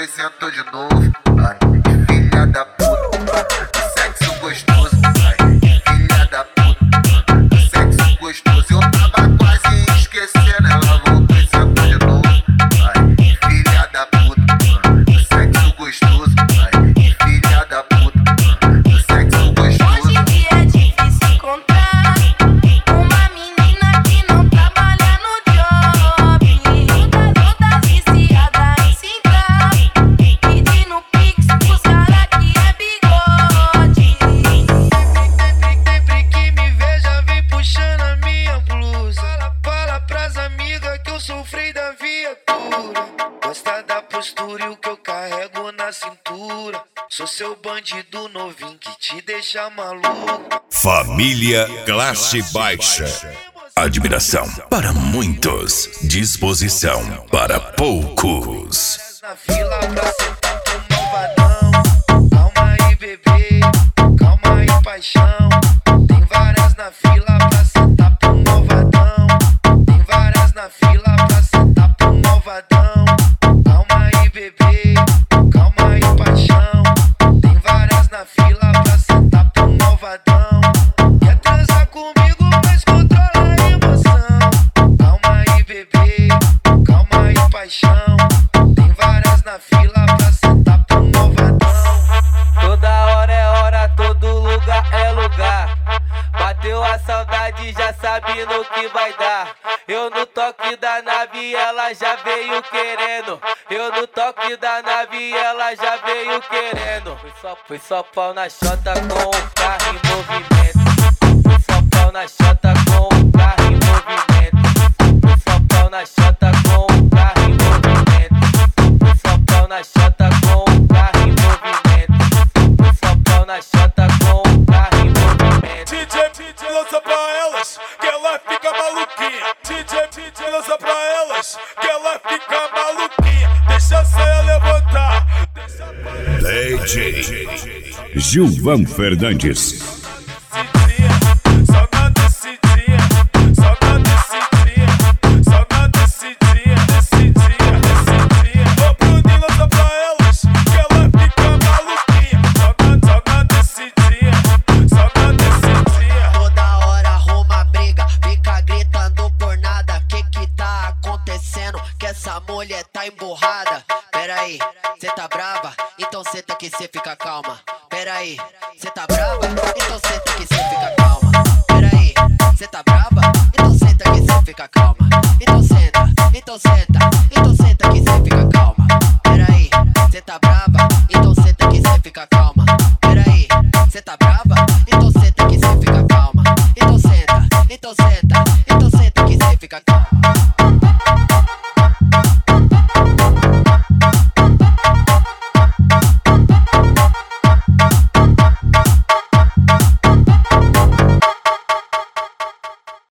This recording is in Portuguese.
depois sentou de novo. Ai, filha da puta, sexo gostoso. Ai, filha da puta, sexo gostoso. Eu tava quase esquecendo, ela voltou e sentou de novo. Ai, filha da puta, sexo gostoso. Ai, filha da puta, sexo gostoso. Hoje em dia é difícil encontrar uma menina que não trabalha no job. Toda viciada em se entrar, pedindo pix pros cara que é bigode. Sempre que me veja vem puxando a minha blusa. Fala pras amigas que eu sofri da viatura. Gosta da postura e o que eu carrego na cintura. Sou seu bandido novinho que te deixa maluco. Família Classe Baixa. Admiração para muitos, disposição para poucos. Na fila pra sentar pro malvadão. Calma aí, bebê, calma aí, paixão. Tem várias na fila pra sentar pro malvadão. Tem várias na fila pra sentar pro malvadão. Calma aí, bebê, calma aí, paixão. Tem várias na fila pra sentar pro malvadão. Quer transar comigo, mas controla a emoção. Calma aí, bebê, calma aí, paixão. Tem várias na fila pra sentar pro malvadão. Toda hora é hora, todo lugar é lugar. Bateu a saudade, já sabe no que vai dar. Eu no toque da nave, ela já veio querendo. Eu no toque da nave, ela já veio querendo. Foi só pau na chota com o carro em movimento. Foi só pau na chota com o carro em movimento. Foi só pau na chota com o carro em movimento. Foi só pau na chota com o carro em movimento. Foi só pau na chota com o carro em movimento. DJ lança pra elas, que ela fica maluquinha. DJ lança pra elas, que ela fica maluquinha. Deixa a saia levantar. DJ Gilvan Fernandes. Só na descidinha, só na descidinha, só na descidinha, descidinha, descidinha. Ô Bruninho lança pra elas, que ela fica maluquinha. Só na descidinha, só na descidinha. Toda hora arruma briga, fica gritando por nada. Que tá acontecendo? Que essa mulher tá emburrada. Pera aí, cê tá brava? Então senta que cê fica calma. Pera aí, cê tá brava? Então senta que cê fica calma. Pera aí, cê tá brava? Então senta que cê fica calma. Então senta.